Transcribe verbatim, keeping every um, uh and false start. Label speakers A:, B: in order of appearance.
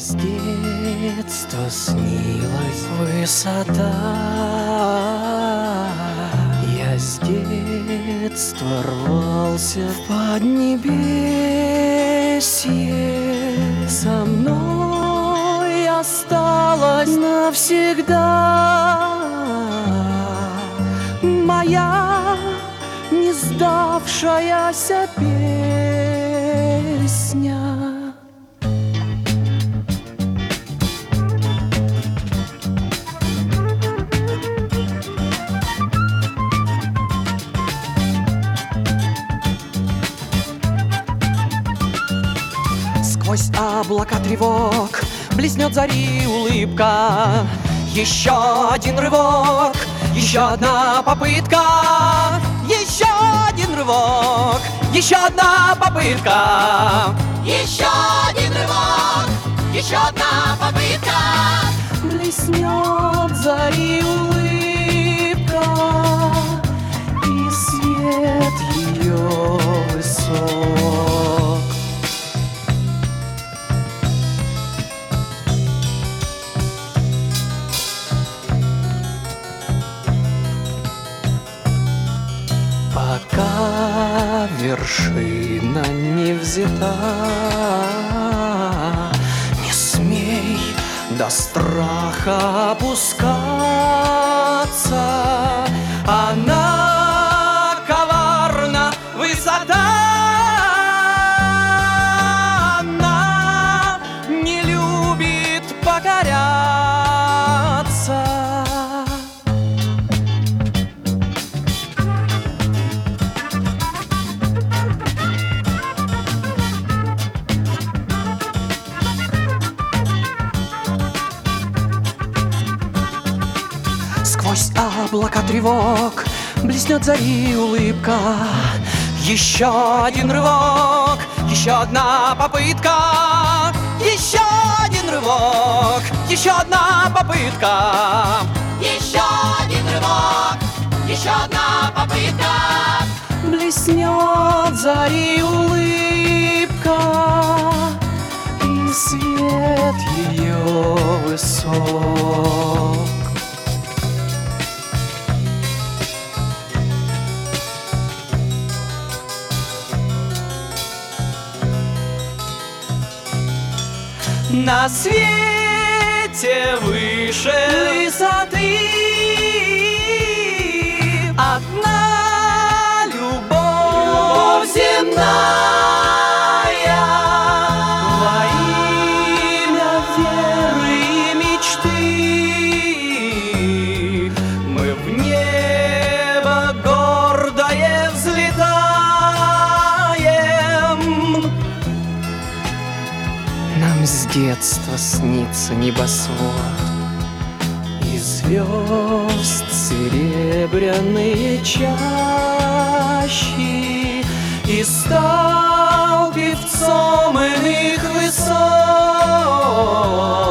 A: с детства снилась высота. Я с детства рвался в поднебесье. Со мной осталась навсегда моя не сдавшаяся песня. Сквозь облака тревог блеснет зари улыбка. Еще один рывок, еще одна попытка. Еще один рывок, еще одна попытка.
B: Еще один рывок, еще одна попытка.
A: Блеснет зари улыбка, и свет ее высок. Пока вершина не взята, не смей до страха опускаться. Она коварна, высота. Она не любит покоряться. Сквозь облака тревог блеснет зари улыбка. Еще один рывок, еще одна попытка. Еще один рывок, еще одна попытка.
B: Еще один рывок, еще одна попытка.
A: Блеснет зари улыбка, и свет ее высок. На свете выше высоты одна любовь земная. Во имя веры и мечты мы в небо гордое взлетаем. Нам с детства снится небосвод и звезд серебряные чащи, и стал певцом иных высот.